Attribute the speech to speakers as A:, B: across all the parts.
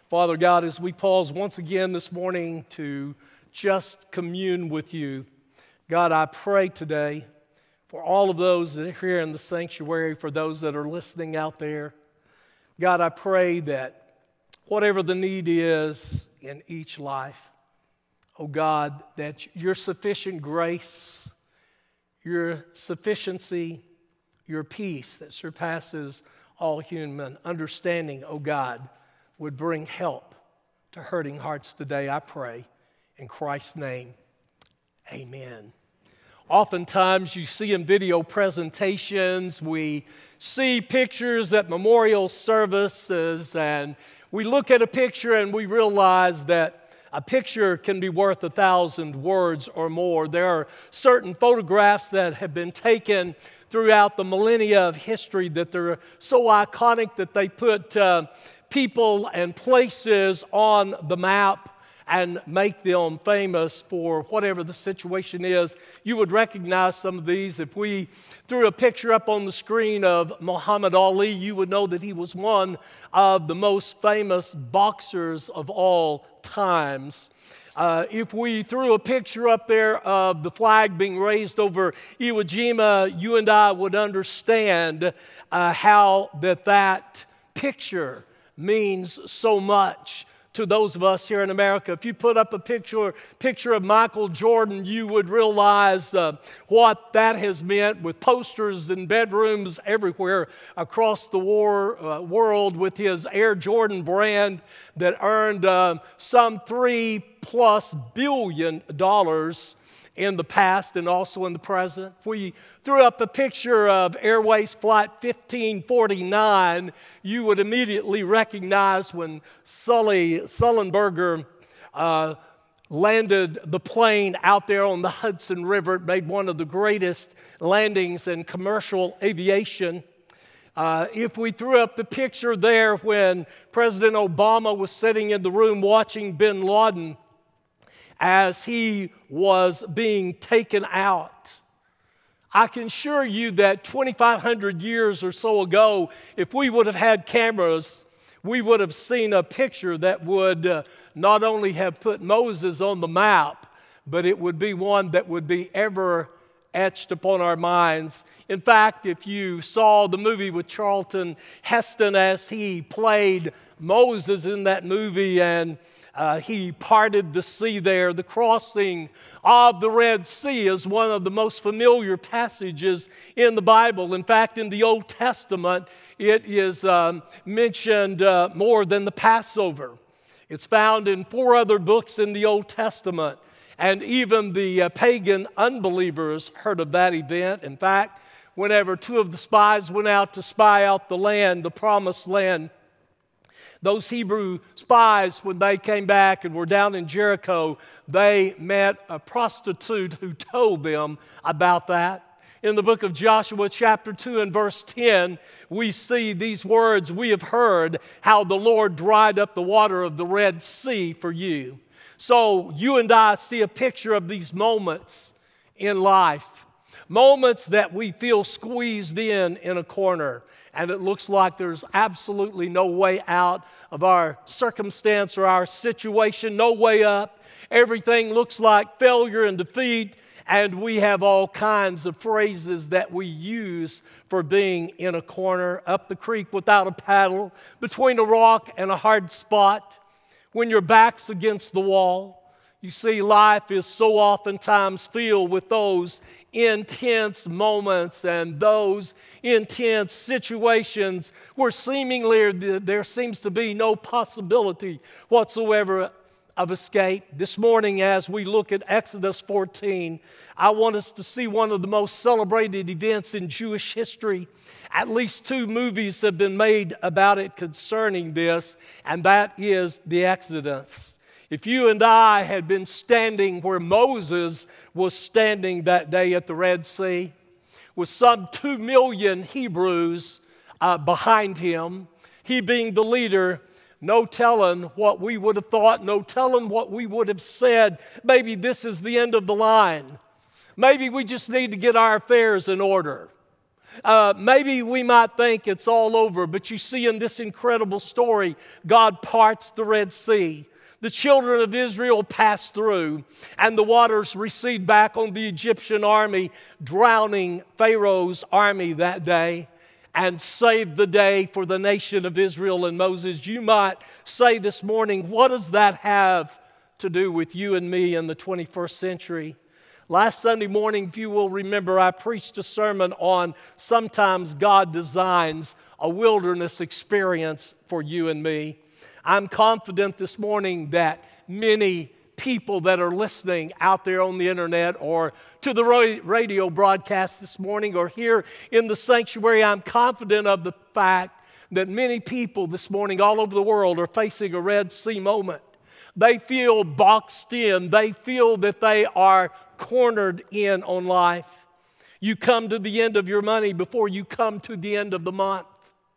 A: Father God, as we pause once again this morning to just commune with you, God, I pray today for all of those that are here in the sanctuary, for those that are listening out there. God, I pray that whatever the need is in each life, oh God, that your sufficient grace, your sufficiency, your peace that surpasses all human understanding, oh God, would bring help to hurting hearts today, I pray. In Christ's name, amen. Oftentimes you see in video presentations, we see pictures at memorial services, and we look at a picture and we realize that a picture can be worth 1,000 words or more. There are certain photographs that have been taken throughout the millennia of history that they're so iconic that they put people and places on the map and make them famous for whatever the situation is. You would recognize some of these. If we threw a picture up on the screen of Muhammad Ali, you would know that he was one of the most famous boxers of all times. If we threw a picture up there of the flag being raised over Iwo Jima, you and I would understand how that picture means so much to those of us here in America. If you put up a picture of Michael Jordan, you would realize what that has meant, with posters in bedrooms everywhere across the world, with his Air Jordan brand that earned some $3+ billion in the past and also in the present. If we threw up a picture of Airways Flight 1549, you would immediately recognize when Sully Sullenberger landed the plane out there on the Hudson River. It made one of the greatest landings in commercial aviation. If we threw up the picture there when President Obama was sitting in the room watching bin Laden as he was being taken out, I can assure you that 2,500 years or so ago, if we would have had cameras, we would have seen a picture that would not only have put Moses on the map, but it would be one that would be ever etched upon our minds. In fact, if you saw the movie with Charlton Heston as he played Moses in that movie, and he parted the sea there, the crossing of the Red Sea is one of the most familiar passages in the Bible. In fact, in the Old Testament, it is mentioned more than the Passover. It's found in 4 other books in the Old Testament, and even the pagan unbelievers heard of that event. In fact, whenever 2 of the spies went out to spy out the land, the promised land, those Hebrew spies, when they came back and were down in Jericho, they met a prostitute who told them about that. In the book of Joshua, chapter 2 and verse 10, we see these words, "We have heard how the Lord dried up the water of the Red Sea for you." So you and I see a picture of these moments in life, moments that we feel squeezed in a corner, and it looks like there's absolutely no way out of our circumstance or our situation, no way up. Everything looks like failure and defeat, and we have all kinds of phrases that we use for being in a corner, up the creek without a paddle, between a rock and a hard spot, when your back's against the wall. You see, life is so oftentimes filled with those intense moments and those intense situations where seemingly there seems to be no possibility whatsoever of escape. This morning, as we look at Exodus 14, I want us to see one of the most celebrated events in Jewish history. At least 2 movies have been made about it concerning this, and that is the Exodus. If you and I had been standing where Moses was standing that day at the Red Sea, with some 2 million Hebrews behind him, he being the leader, no telling what we would have thought, no telling what we would have said. Maybe this is the end of the line. Maybe we just need to get our affairs in order. Maybe we might think it's all over, but you see in this incredible story, God parts the Red Sea. The children of Israel pass through, and the waters recede back on the Egyptian army, drowning Pharaoh's army that day, and saved the day for the nation of Israel and Moses. You might say this morning, what does that have to do with you and me in the 21st century? Last Sunday morning, if you will remember, I preached a sermon on sometimes God designs a wilderness experience for you and me. I'm confident this morning that many people that are listening out there on the internet or to the radio broadcast this morning or here in the sanctuary, I'm confident of the fact that many people this morning all over the world are facing a Red Sea moment. They feel boxed in. They feel that they are cornered in on life. You come to the end of your money before you come to the end of the month.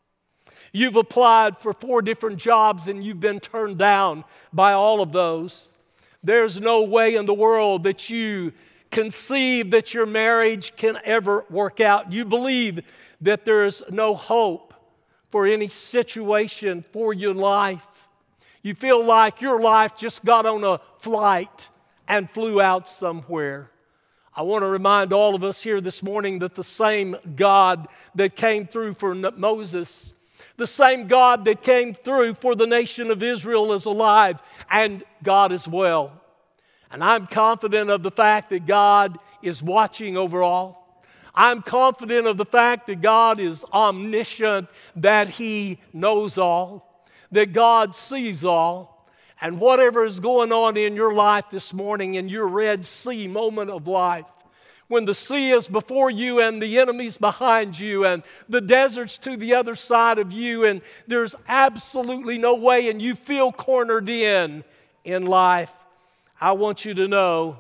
A: You've applied for 4 different jobs and you've been turned down by all of those. There's no way in the world that you conceive that your marriage can ever work out. You believe that there's no hope for any situation for your life. You feel like your life just got on a flight and flew out somewhere. I want to remind all of us here this morning that the same God that came through for Moses, the same God that came through for the nation of Israel is alive, and God as well. And I'm confident of the fact that God is watching over all. I'm confident of the fact that God is omniscient, that He knows all, that God sees all. And whatever is going on in your life this morning, in your Red Sea moment of life, when the sea is before you and the enemy's behind you and the desert's to the other side of you and there's absolutely no way and you feel cornered in life, I want you to know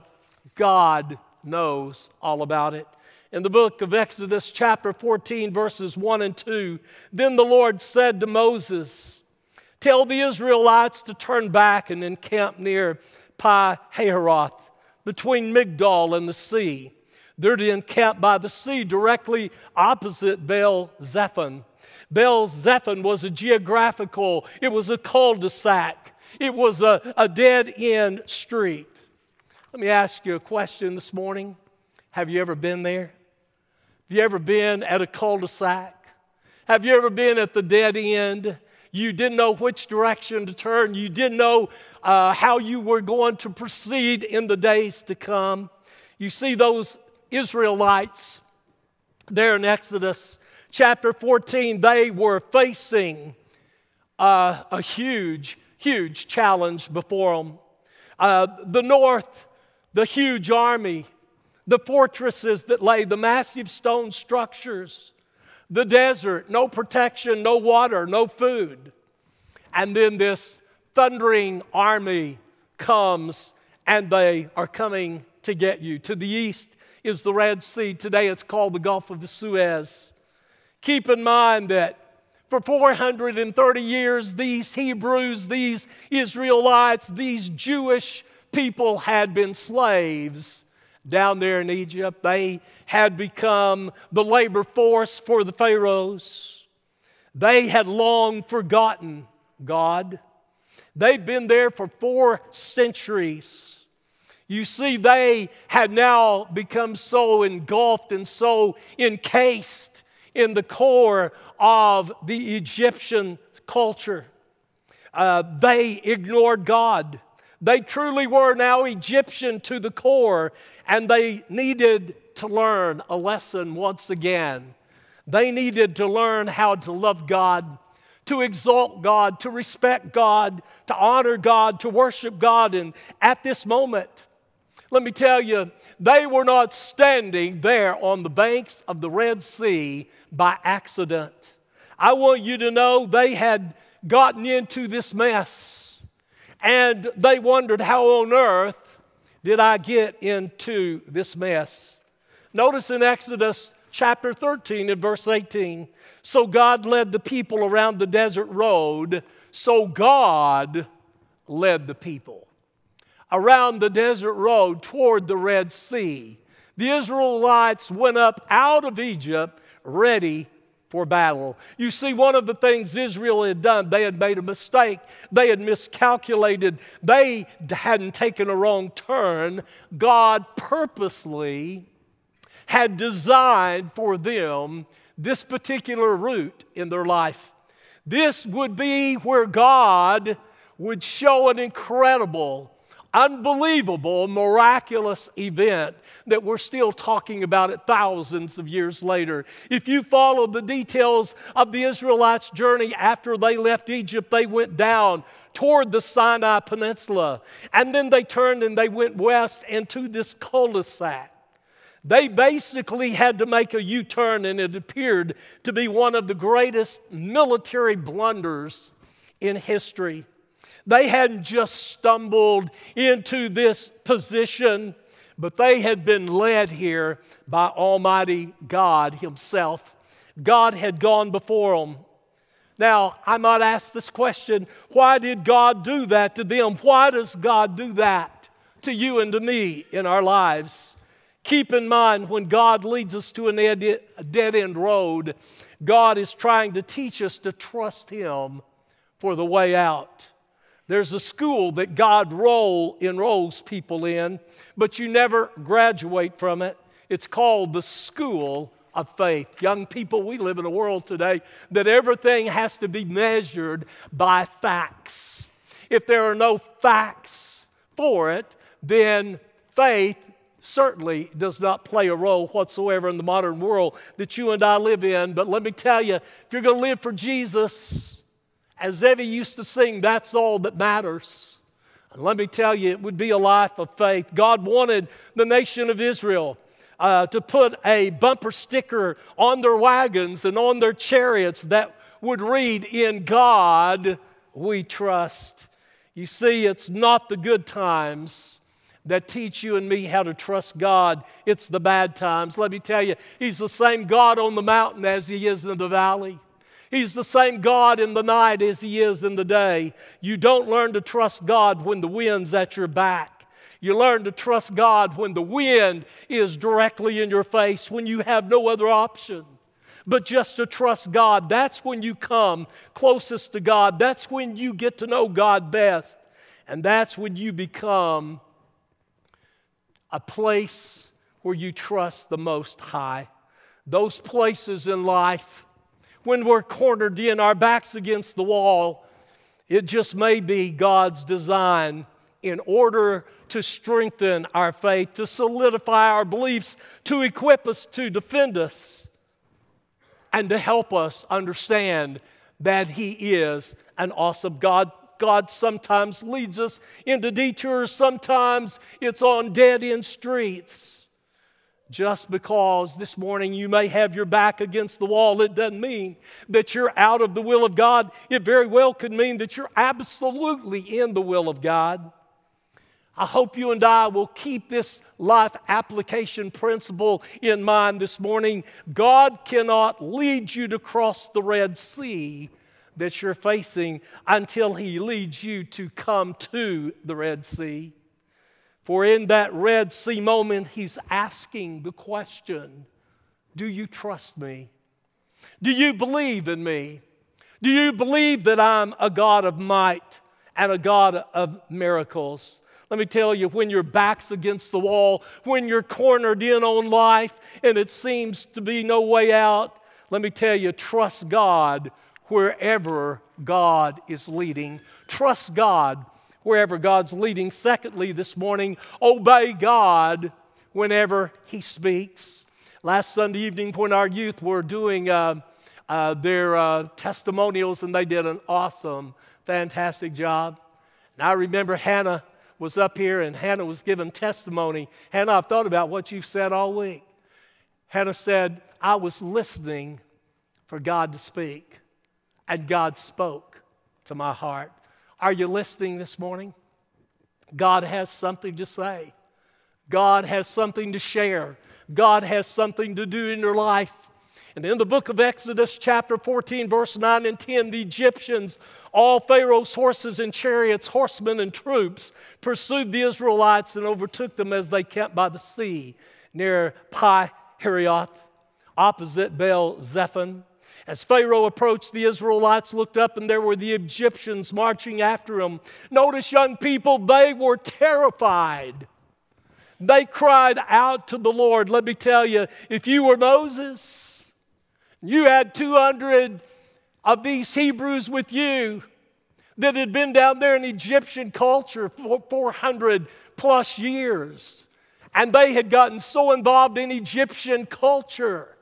A: God knows all about it. In the book of Exodus chapter 14 verses 1 and 2, then the Lord said to Moses, tell the Israelites to turn back and encamp near Pi-hahiroth between Migdol and the sea. They're to encamp by the sea directly opposite Baal-zephon. Baal-zephon was a geographical, it was a cul-de-sac. It was a dead-end street. Let me ask you a question this morning. Have you ever been there? Have you ever been at a cul-de-sac? Have you ever been at the dead end? You didn't know which direction to turn. You didn't know how you were going to proceed in the days to come. You see those Israelites there in Exodus chapter 14, they were facing a huge challenge before them. The north, the huge army, the fortresses that lay, the massive stone structures, the desert, no protection, no water, no food. And then this thundering army comes and they are coming to get you. To the east is the Red Sea. Today it's called the Gulf of the Suez. Keep in mind that for 430 years, these Hebrews, these Israelites, these Jewish people had been slaves down there in Egypt. They had become the labor force for the pharaohs. They had long forgotten God. They'd been there for 4 centuries. You see, they had now become so engulfed and so encased in the core of the Egyptian culture. They ignored God. They truly were now Egyptian to the core, and they needed to learn a lesson once again. They needed to learn how to love God, to exalt God, to respect God, to honor God, to worship God. And at this moment, let me tell you, they were not standing there on the banks of the Red Sea by accident. I want you to know they had gotten into this mess, and they wondered, how on earth did I get into this mess? Notice in Exodus chapter 13 and verse 18, so God led the people around the desert road, so God led the people around the desert road toward the Red Sea. The Israelites went up out of Egypt ready for battle. You see, one of the things Israel had done, they had made a mistake. They had miscalculated. They hadn't taken a wrong turn. God purposely had designed for them this particular route in their life. This would be where God would show an incredible, unbelievable, miraculous event that we're still talking about it thousands of years later. If you follow the details of the Israelites' journey after they left Egypt, they went down toward the Sinai Peninsula, and then they turned and they went west into this cul-de-sac. They basically had to make a U-turn, and it appeared to be one of the greatest military blunders in history. They hadn't just stumbled into this position, but they had been led here by Almighty God Himself. God had gone before them. Now, I might ask this question, why did God do that to them? Why does God do that to you and to me in our lives? Keep in mind, when God leads us to a dead-end road, God is trying to teach us to trust Him for the way out. There's a school that God enrolls people in, but you never graduate from it. It's called the School of Faith. Young people, we live in a world today that everything has to be measured by facts. If there are no facts for it, then faith certainly does not play a role whatsoever in the modern world that you and I live in. But let me tell you, if you're going to live for Jesus, as Evie used to sing, that's all that matters. And let me tell you, it would be a life of faith. God wanted the nation of Israel to put a bumper sticker on their wagons and on their chariots that would read, "In God we trust." You see, it's not the good times that teach you and me how to trust God. It's the bad times. Let me tell you, He's the same God on the mountain as He is in the valley. He's the same God in the night as He is in the day. You don't learn to trust God when the wind's at your back. You learn to trust God when the wind is directly in your face, when you have no other option but just to trust God. That's when you come closest to God. That's when you get to know God best. And that's when you become a place where you trust the Most High. Those places in life, when we're cornered in, our backs against the wall, it just may be God's design in order to strengthen our faith, to solidify our beliefs, to equip us, to defend us, and to help us understand that He is an awesome God. God sometimes leads us into detours. Sometimes it's on dead-end streets. Just because this morning you may have your back against the wall, it doesn't mean that you're out of the will of God. It very well could mean that you're absolutely in the will of God. I hope you and I will keep this life application principle in mind this morning. God cannot lead you to cross the Red Sea that you're facing until He leads you to come to the Red Sea. For in that Red Sea moment, He's asking the question, do you trust me? Do you believe in me? Do you believe that I'm a God of might and a God of miracles? Let me tell you, when your back's against the wall, when you're cornered in on life and it seems to be no way out, let me tell you, trust God wherever God is leading. Trust God wherever God's leading. Secondly, this morning, obey God whenever He speaks. Last Sunday evening when our youth were doing their testimonials, and they did an awesome, fantastic job. And I remember Hannah was up here, and Hannah was giving testimony. Hannah, I've thought about what you've said all week. Hannah said, I was listening for God to speak, and God spoke to my heart. Are you listening this morning? God has something to say. God has something to share. God has something to do in your life. And in the book of Exodus, chapter 14, verse 9 and 10, the Egyptians, all Pharaoh's horses and chariots, horsemen and troops, pursued the Israelites and overtook them as they camped by the sea near Pi-Hahiroth. opposite Baal-zephon. As Pharaoh approached, the Israelites looked up, and there were the Egyptians marching after him. Notice, young people, they were terrified. They cried out to the Lord. Let me tell you, if you were Moses, you had 200 of these Hebrews with you that had been down there in Egyptian culture for 400 plus years, and they had gotten so involved in Egyptian culture,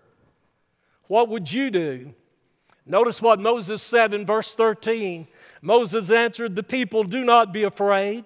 A: what would you do? Notice what Moses said in verse 13. Moses answered the people, "Do not be afraid.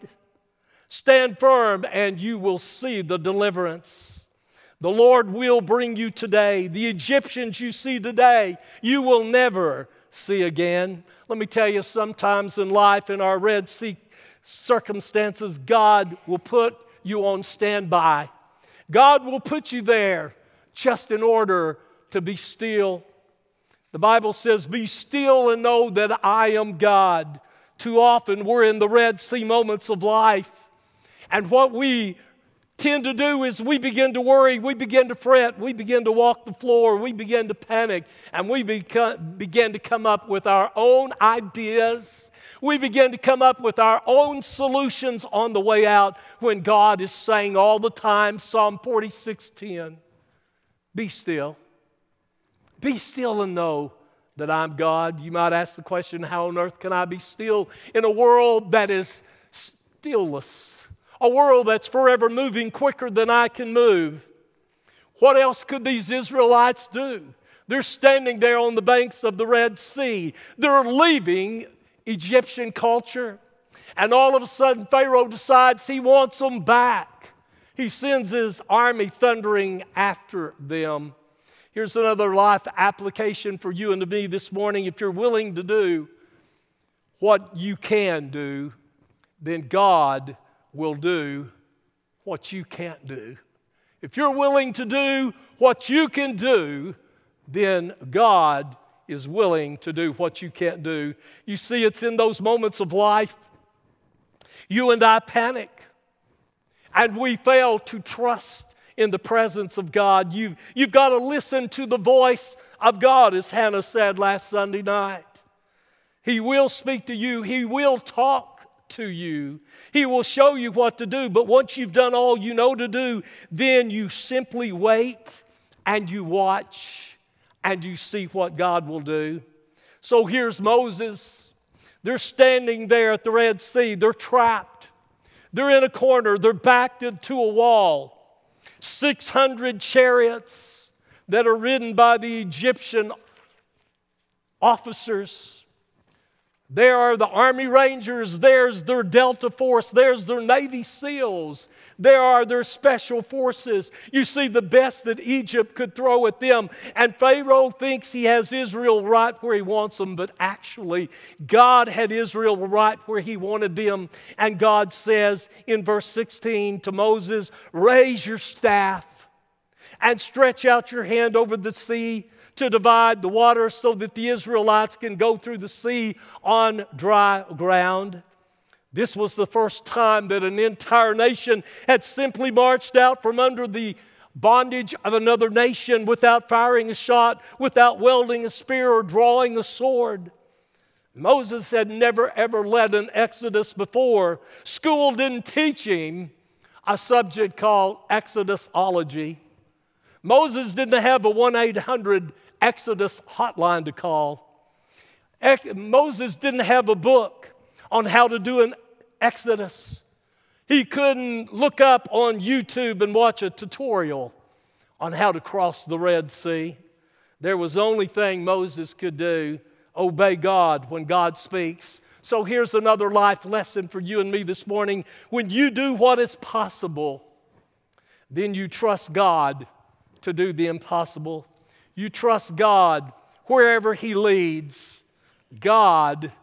A: Stand firm, and you will see the deliverance. The Lord will bring you today. The Egyptians you see today, you will never see again." Let me tell you, sometimes in life, in our Red Sea circumstances, God will put you on standby. God will put you there just in order to be still. The Bible says, "Be still and know that I am God." Too often we're in the Red Sea moments of life, and what we tend to do is we begin to worry, we begin to fret, we begin to walk the floor, we begin to panic, and we begin to come up with our own ideas. We begin to come up with our own solutions on the way out, when God is saying all the time, Psalm 46:10, "Be still. Be still and know that I'm God." You might ask the question, how on earth can I be still in a world that is stillless? A world that's forever moving quicker than I can move. What else could these Israelites do? They're standing there on the banks of the Red Sea. They're leaving Egyptian culture. And all of a sudden, Pharaoh decides he wants them back. He sends his army thundering after them. Here's another life application for you and to me this morning. If you're willing to do what you can do, then God will do what you can't do. If you're willing to do what you can do, then God is willing to do what you can't do. You see, it's in those moments of life you and I panic, and we fail to trust in the presence of God. You've got to listen to the voice of God, as Hannah said last Sunday night. He will speak to you. He will talk to you. He will show you what to do. But once you've done all you know to do, then you simply wait and you watch and you see what God will do. So here's Moses. They're standing there at the Red Sea. They're trapped. They're in a corner. They're backed into a wall. 600 chariots that are ridden by the Egyptian officers. There are the Army Rangers, there's their Delta Force, there's their Navy SEALs, there are their special forces. You see, the best that Egypt could throw at them. And Pharaoh thinks he has Israel right where he wants them, but actually God had Israel right where he wanted them. And God says in verse 16 to Moses, "Raise your staff and stretch out your hand over the sea to divide the water so that the Israelites can go through the sea on dry ground." This was the first time that an entire nation had simply marched out from under the bondage of another nation without firing a shot, without wielding a spear or drawing a sword. Moses had never ever led an exodus before. School didn't teach him a subject called exodusology. Moses didn't have a 1-800 Exodus hotline to call. Moses didn't have a book on how to do an exodus. He couldn't look up on YouTube and watch a tutorial on how to cross the Red Sea. There was only thing Moses could do: obey God when God speaks. So here's another life lesson for you and me this morning. When you do what is possible, then you trust God to do the impossible. You trust God wherever He leads. God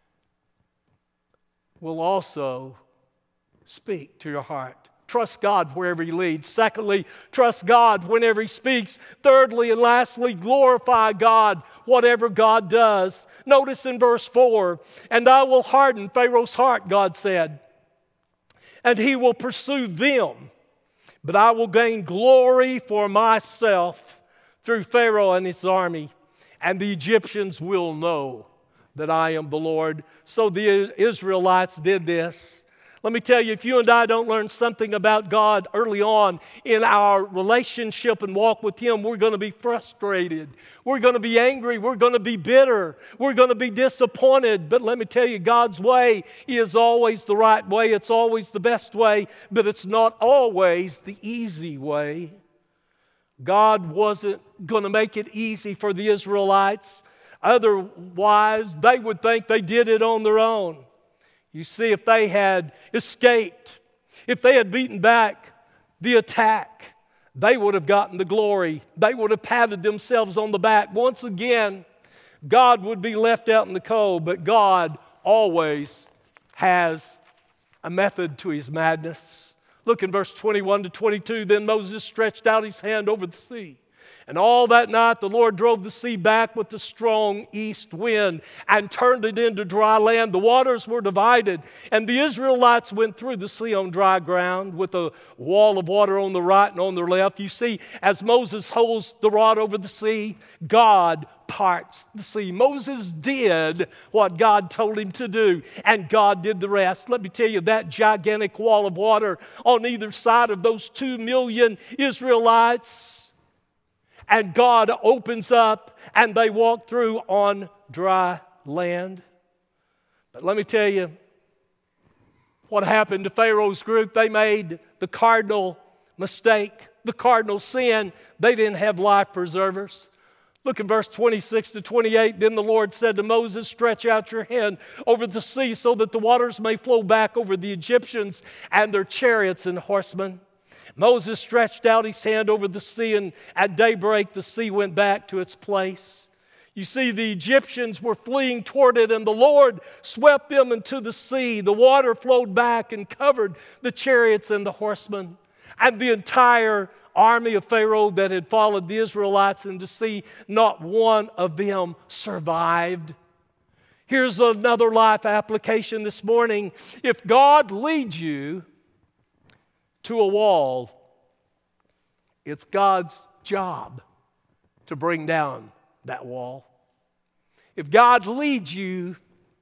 A: will also speak to your heart. Trust God wherever He leads. Secondly, trust God whenever He speaks. Thirdly and lastly, glorify God whatever God does. Notice in verse 4, "And I will harden Pharaoh's heart," God said, "and he will pursue them. But I will gain glory for myself through Pharaoh and his army, and the Egyptians will know that I am the Lord. So the Israelites did this. Let me tell you, if you and I don't learn something about God early on in our relationship and walk with Him, we're going to be frustrated. We're going to be angry. We're going to be bitter. We're going to be disappointed. But let me tell you, God's way is always the right way. It's always the best way, but it's not always the easy way. God wasn't going to make it easy for the Israelites. Otherwise, they would think they did it on their own. You see, if they had escaped, if they had beaten back the attack, they would have gotten the glory. They would have patted themselves on the back. Once again, God would be left out in the cold, but God always has a method to His madness. Look in verse 21 to 22. Then Moses stretched out his hand over the sea. And all that night the Lord drove the sea back with the strong east wind and turned it into dry land. The waters were divided, and the Israelites went through the sea on dry ground with a wall of water on the right and on the left. You see, as Moses holds the rod over the sea, God parts the sea. Moses did what God told him to do, and God did the rest. Let me tell you, that gigantic wall of water on either side of those 2 million Israelites, and God opens up and they walk through on dry land. But let me tell you what happened to Pharaoh's group. They made the cardinal mistake, the cardinal sin. They didn't have life preservers. Look in verse 26 to 28. Then the Lord said to Moses, stretch out your hand over the sea so that the waters may flow back over the Egyptians and their chariots and horsemen. Moses stretched out his hand over the sea, and at daybreak the sea went back to its place. You see, the Egyptians were fleeing toward it, and the Lord swept them into the sea. The water flowed back and covered the chariots and the horsemen. And the entire army of Pharaoh that had followed the Israelites into the sea, not one of them survived. Here's another life application this morning. If God leads you to a wall, it's God's job to bring down that wall. If God leads you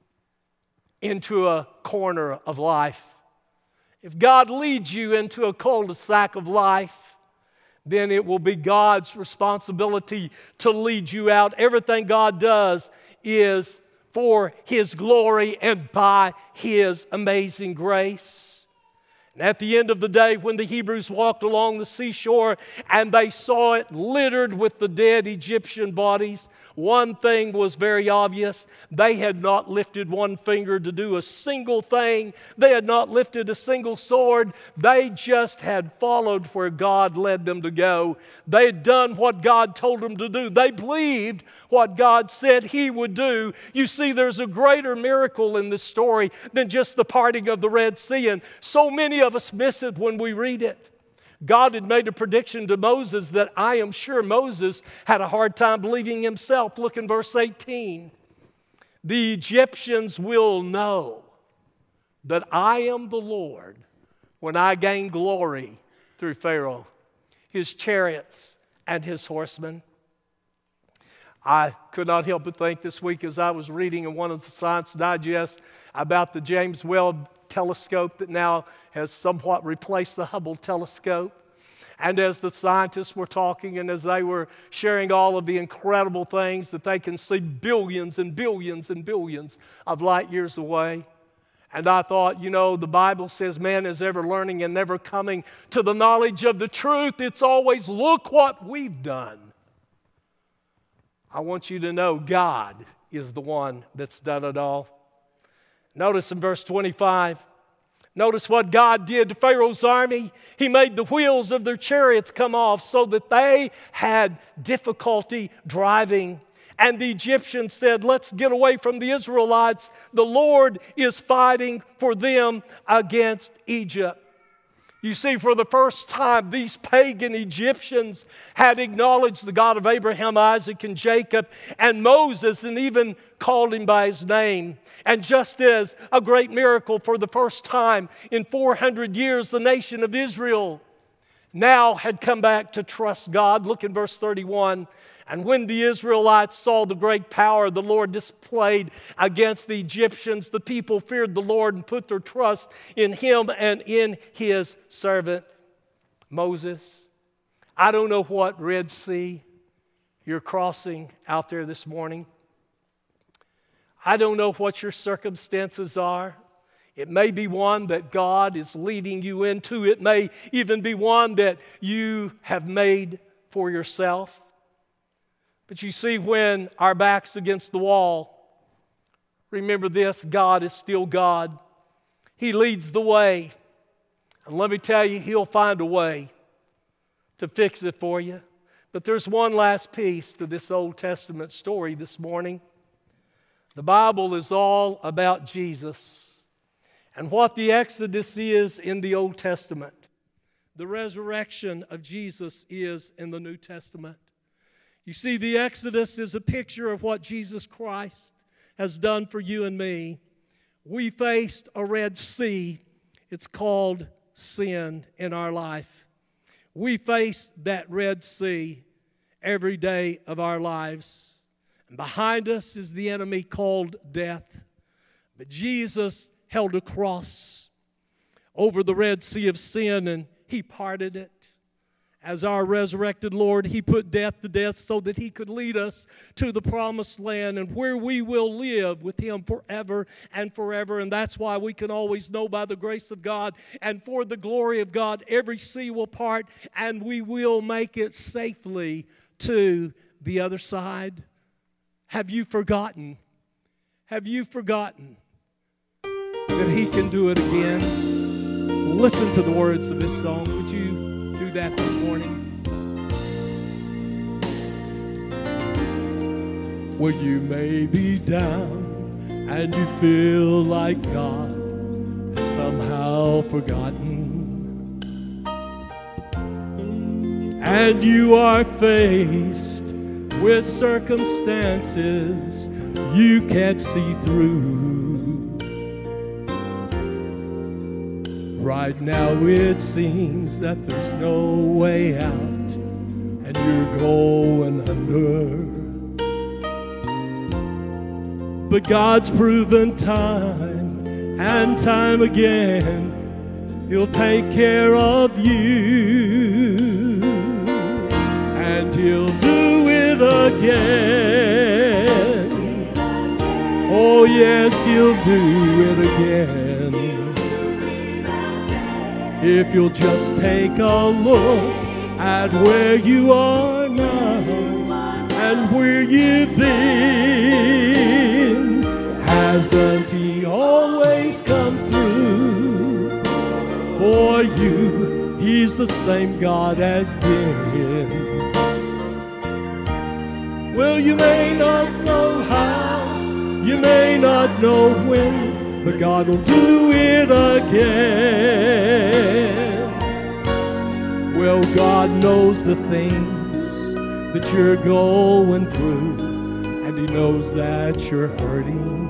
A: into a corner of life, if God leads you into a cul-de-sac of life, then it will be God's responsibility to lead you out. Everything God does is for His glory and by His amazing grace. And at the end of the day, when the Hebrews walked along the seashore and they saw it littered with the dead Egyptian bodies, one thing was very obvious. They had not lifted one finger to do a single thing. They had not lifted a single sword. They just had followed where God led them to go. They had done what God told them to do. They believed what God said He would do. You see, there's a greater miracle in this story than just the parting of the Red Sea, and so many of us miss it when we read it. God had made a prediction to Moses that I am sure Moses had a hard time believing himself. Look in verse 18. The Egyptians will know that I am the Lord when I gain glory through Pharaoh, his chariots, and his horsemen. I could not help but think this week as I was reading in one of the Science Digest about the James Webb telescope that now has somewhat replaced the Hubble telescope. And as the scientists were talking and as they were sharing all of the incredible things that they can see billions and billions and billions of light years away. And I thought, you know, the Bible says man is ever learning and never coming to the knowledge of the truth. It's always, look what we've done. I want you to know God is the one that's done it all. Notice in verse 25, notice what God did to Pharaoh's army. He made the wheels of their chariots come off so that they had difficulty driving. And the Egyptians said, let's get away from the Israelites. The Lord is fighting for them against Egypt. You see, for the first time, these pagan Egyptians had acknowledged the God of Abraham, Isaac, and Jacob, and Moses, and even called him by his name. And just as a great miracle for the first time in 400 years, the nation of Israel now had come back to trust God. Look in verse 31. And when the Israelites saw the great power the Lord displayed against the Egyptians, the people feared the Lord and put their trust in Him and in His servant Moses. I don't know what Red Sea you're crossing out there this morning. I don't know what your circumstances are. It may be one that God is leading you into. It may even be one that you have made for yourself. But you see, when our back's against the wall, remember this: God is still God. He leads the way. And let me tell you, He'll find a way to fix it for you. But there's one last piece to this Old Testament story this morning. The Bible is all about Jesus and what the Exodus is in the Old Testament. The resurrection of Jesus is in the New Testament. You see, the Exodus is a picture of what Jesus Christ has done for you and me. We faced a Red Sea. It's called sin in our life. We face that Red Sea every day of our lives. And behind us is the enemy called death. But Jesus held a cross over the Red Sea of sin, and He parted it. As our resurrected Lord, He put death to death so that He could lead us to the promised land and where we will live with Him forever and forever. And that's why we can always know by the grace of God and for the glory of God, every sea will part and we will make it safely to the other side. Have you forgotten? Have you forgotten that He can do it again? Listen to the words of this song. Would you do that this morning? Well, you may be down and you feel like God has somehow forgotten, and you are faced with circumstances you can't see through. Right now it seems that there's no way out and you're going under. But God's proven time and time again He'll take care of you, and He'll do it again. Oh yes, He'll do it again. If you'll just take a look at where you are now and where you've been, hasn't He always come through for you? He's the same God as then. Well, you may not know how, you may not know when, but God will do it again. Well, God knows the things that you're going through, and He knows that you're hurting.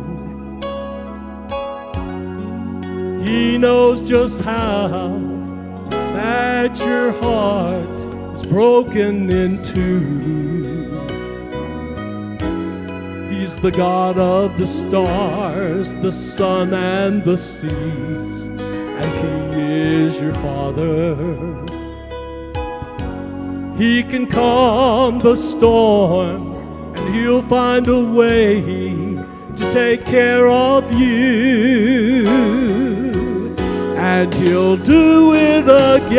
A: He knows just how that your heart is broken in two. He's the God of the stars, the sun, and the seas, and He is your Father. He can calm the storm, and He'll find a way to take care of you, and He'll do it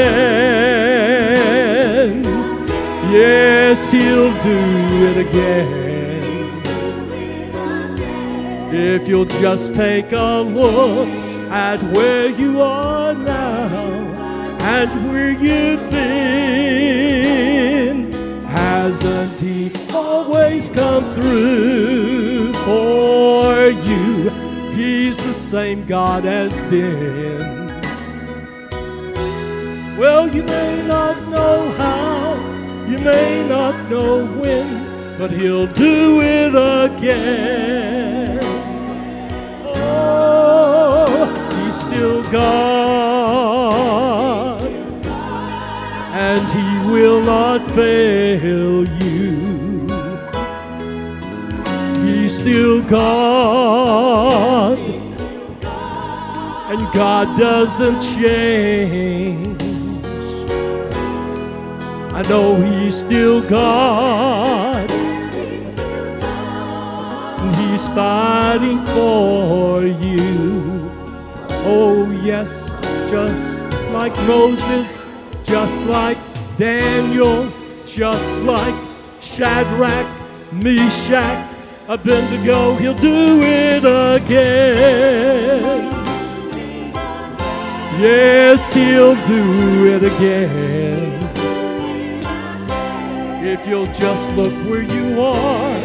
A: again. Yes, He'll do it again. If you'll just take a look at where you are now and where you've been, hasn't He always come through for you? He's the same God as then. Well, you may not know how, you may not know when, but He'll do it again. Oh, He's still God, not fail you. He's still God, and God doesn't change. I know He's still God, and He's fighting for you. Oh yes, just like Moses, just like Daniel, just like Shadrach, Meshach, Abednego, He'll do it again. Yes, He'll do it again. If you'll just look where you are,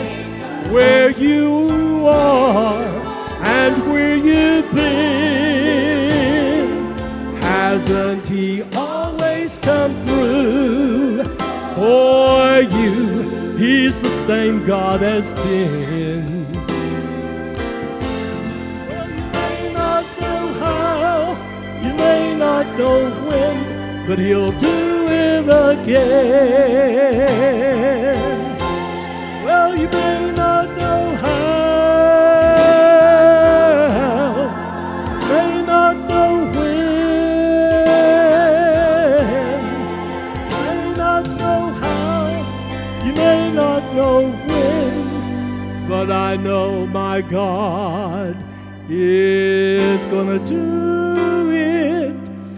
A: and where you've been. Hasn't He always come through for you? He's the same God as then. Well, you may not know how, you may not know when, but He'll do it again. Well, you may not know how, may not know when, may not know how, you may not know when, but I know my God is gonna do it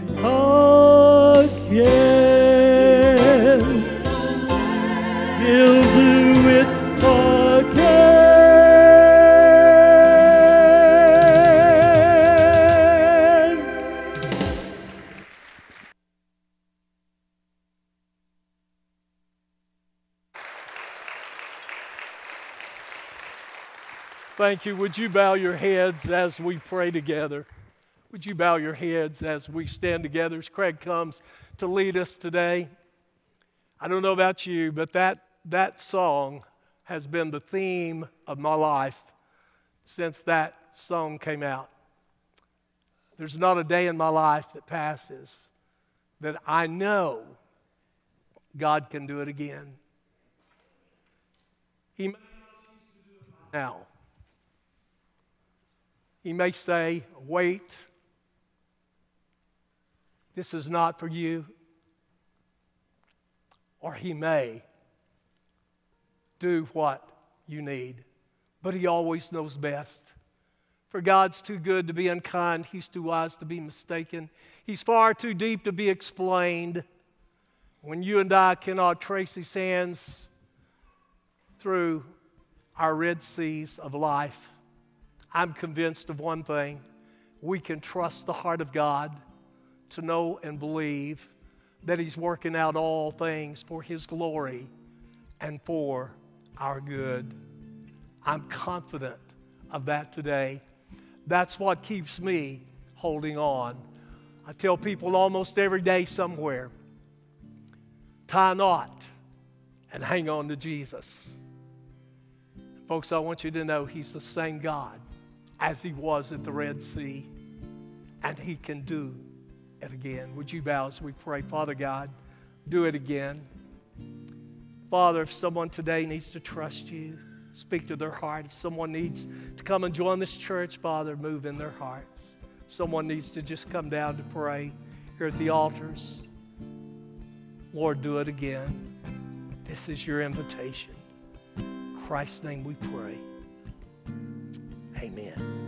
A: again. He'll do it again. Thank you. Would you bow your heads as we pray together? Would you bow your heads as we stand together as Craig comes to lead us today? I don't know about you, but that song has been the theme of my life since that song came out. There's not a day in my life that passes that I know God can do it again. He may not choose to do it now. He may say, wait, this is not for you. Or He may do what you need. But He always knows best. For God's too good to be unkind. He's too wise to be mistaken. He's far too deep to be explained. When you and I cannot trace His hands through our Red Seas of life, I'm convinced of one thing. We can trust the heart of God to know and believe that He's working out all things for His glory and for our good. I'm confident of that today. That's what keeps me holding on. I tell people almost every day somewhere, tie not and hang on to Jesus. Folks, I want you to know He's the same God as He was at the Red Sea, and He can do it again. Would you bow as we pray? Father God, do it again. Father, if someone today needs to trust You, speak to their heart. If someone needs to come and join this church, Father, move in their hearts. Someone needs to just come down to pray here at the altars. Lord, do it again. This is Your invitation. In Christ's name we pray. Amen.